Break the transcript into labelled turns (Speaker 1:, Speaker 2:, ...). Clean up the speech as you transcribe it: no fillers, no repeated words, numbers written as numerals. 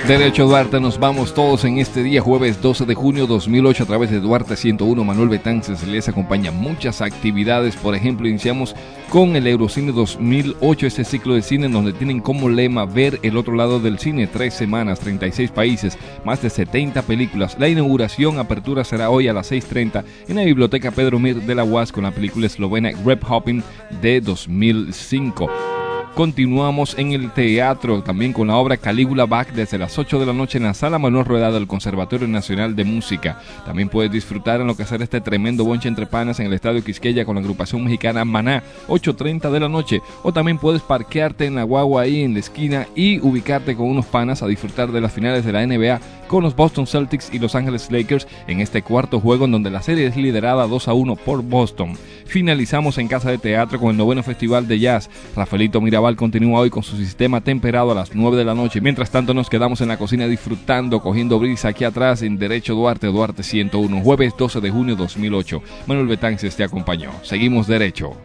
Speaker 1: Derecho Duarte, nos vamos todos en este día, jueves 12 de junio 2008, a través de Duarte 101. Manuel Betances les acompaña muchas actividades. Por ejemplo, iniciamos con el Eurocine 2008, este ciclo de cine en donde tienen como lema ver el otro lado del cine. 3 semanas, 36 países, más de 70 películas. La inauguración, apertura será hoy a las 6:30 en la Biblioteca Pedro Mir de la UAS con la película eslovena Greb Hopping de 2005. Continuamos en el teatro también con la obra Calígula Bach desde las 8 de la noche en la Sala Manuel Rueda del Conservatorio Nacional de Música. También puedes disfrutar en lo que será este tremendo bonche entre panas en el Estadio Quisqueya con la agrupación mexicana Maná, 8:30 de la noche. O también puedes parquearte en la guagua ahí en la esquina y ubicarte con unos panas a disfrutar de las finales de la NBA con los Boston Celtics y Los Ángeles Lakers en este cuarto juego en donde la serie es liderada 2-1 por Boston. Finalizamos en Casa de Teatro con el 9º Festival de Jazz. Rafaelito Mirabal continúa hoy con su sistema temperado a las 9 de la noche. Mientras tanto nos quedamos en la cocina disfrutando, cogiendo brisa aquí atrás en Derecho Duarte, Duarte 101, jueves 12 de junio 2008. Manuel Betances te acompañó. Seguimos derecho.